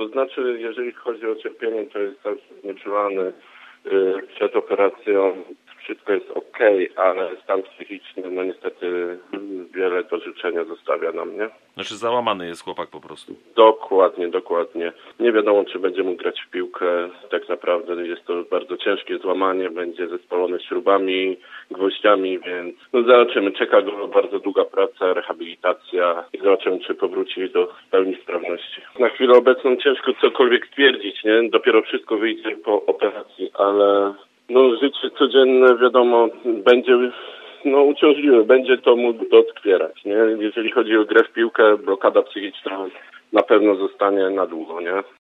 To znaczy, jeżeli chodzi o cierpienie, to jest cały czas nieprzerwany. Przed operacją wszystko jest okej, ale stan psychiczny, no niestety wiele do życzenia zostawia nam, nie? Znaczy załamany jest chłopak po prostu. Dokładnie. Nie wiadomo, czy będzie mógł grać w piłkę. Tak naprawdę jest to bardzo ciężkie złamanie, będzie zespolone śrubami, gwoździami, więc no zobaczymy. Czeka go bardzo długa praca, rehabilitacja i zobaczymy, czy powróci do pełni sprawności. Na chwilę obecną ciężko cokolwiek stwierdzić, nie? Dopiero wszystko wyjdzie po operacji, ale no życie codzienne, wiadomo, będzie uciążliwe, będzie to mógł doskwierać, nie? Jeżeli chodzi o grę w piłkę, blokada psychiczna na pewno zostanie na długo, nie?